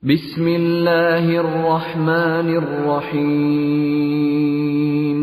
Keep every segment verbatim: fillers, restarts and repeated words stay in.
बिस्मिल्लाहिर रहमानिर रहीम।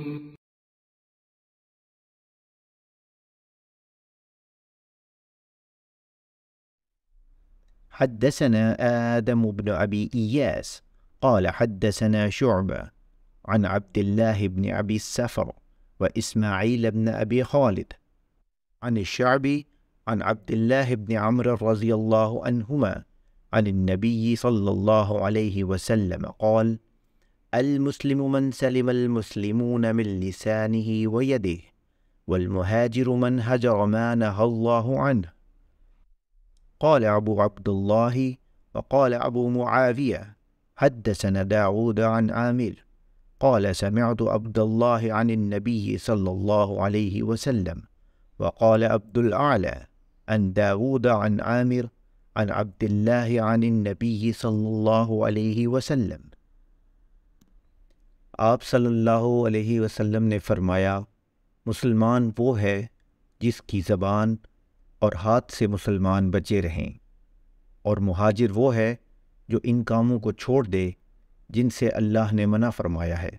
حدثنا آدم بن أبي إياس قال حدثنا شعبة عن عبد الله بن أبي السفر وإسماعيل بن أبي خالد عن الشعبي عن عبد الله بن عمرو رضي الله عنهما عن النبي صلى الله عليه وسلم قال: المسلم من سلم المسلمون من لسانه ويده، والمهاجر من هجر ما نهى الله عنه. قال أبو عبد الله وقال أبو معاوية: حدثنا داود عن عامر قال سمعت عبد الله عن النبي صلى الله عليه وسلم. وقال عبد الأعلى عن داود عن عامر عن عبد الله عن النبी सल्लल्लाहु अलैहि वसल्लम। आप सल्लल्लाहु अलैहि वसल्लम ने फरमाया, मुसलमान वो है जिसकी ज़बान और हाथ से मुसलमान बचे रहें, और मुहाजिर वो है जो इन कामों को छोड़ दे जिनसे अल्लाह ने मना फरमाया है।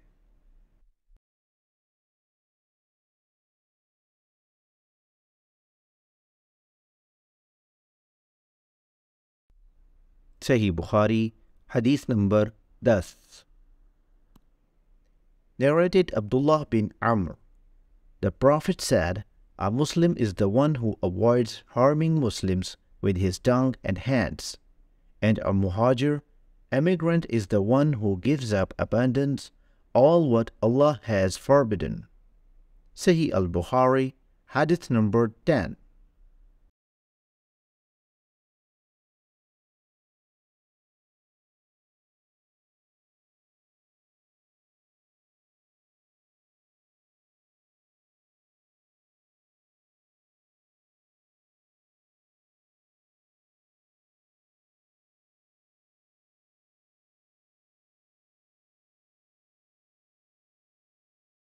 सही बुखारी हदीस नंबर दस। Narrated Abdullah bin Amr, the Prophet said, a Muslim is the one who avoids harming Muslims with his tongue and hands, and a muhajir, emigrant, is the one who gives up, abandons all what Allah has forbidden. Sahih al-Bukhari, hadith number ten.